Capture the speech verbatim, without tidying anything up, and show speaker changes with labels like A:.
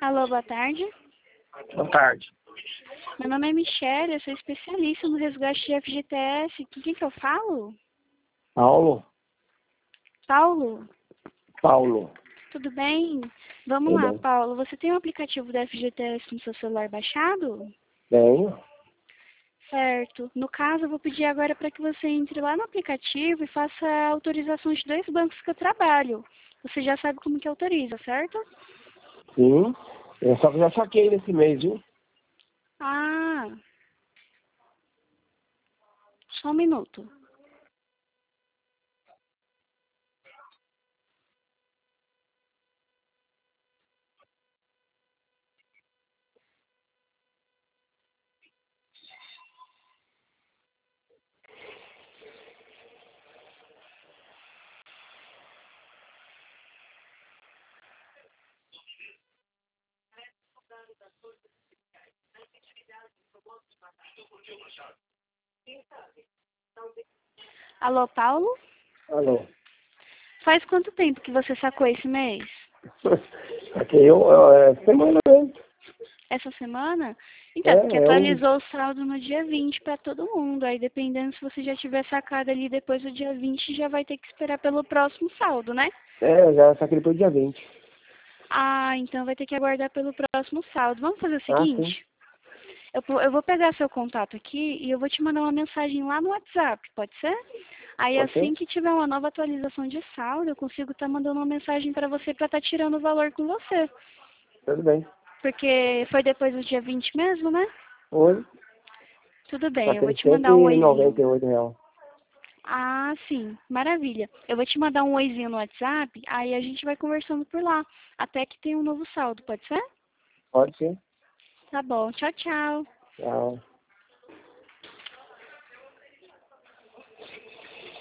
A: Alô, boa tarde.
B: Boa tarde.
A: Meu nome é Michelle, eu sou especialista no resgate de F G T S. Com quem que eu falo?
B: Paulo?
A: Paulo?
B: Paulo.
A: Tudo bem? Vamos
B: Tudo
A: lá,
B: bem?
A: Paulo. Você tem o aplicativo da F G T S no seu celular baixado?
B: Tenho.
A: Certo. No caso, eu vou pedir agora para que você entre lá no aplicativo e faça a autorização de dois bancos que eu trabalho. Você já sabe como que autoriza, certo?
B: Sim. Eu só que já saquei nesse mês, viu?
A: Ah, só um minuto. Alô, Paulo?
B: Alô.
A: Faz quanto tempo que você sacou esse mês?
B: Saquei eu, eu, é, semana mesmo.
A: Essa semana? Então,
B: É,
A: porque
B: é um...
A: atualizou o saldo no dia vinte para todo mundo. Aí, dependendo se você já tiver sacado ali depois do dia vinte, já vai ter que esperar pelo próximo saldo, né?
B: É, eu já saquei depois do dia vinte.
A: Ah, então vai ter que aguardar pelo próximo saldo. Vamos fazer o
B: Ah, sim.
A: seguinte? Eu, vou- eu vou pegar seu contato aqui e eu vou te mandar uma mensagem lá no WhatsApp, pode ser? Aí,
B: Pode ser?
A: assim que tiver uma nova atualização de saldo, eu consigo estar mandando uma mensagem para você para estar tirando o valor com você.
B: Tudo bem.
A: Porque foi depois do dia vinte mesmo, né?
B: Oi.
A: Tudo bem, eu vou
B: Saquei
A: te
B: cento
A: mandar um
B: e
A: oizinho.
B: noventa e oito reais.
A: Ah, sim, maravilha. Eu vou te mandar um oizinho no WhatsApp, aí a gente vai conversando por lá, até que tenha um novo saldo, pode ser?
B: Pode ser?
A: Tá bom, tchau, tchau.
B: Tchau.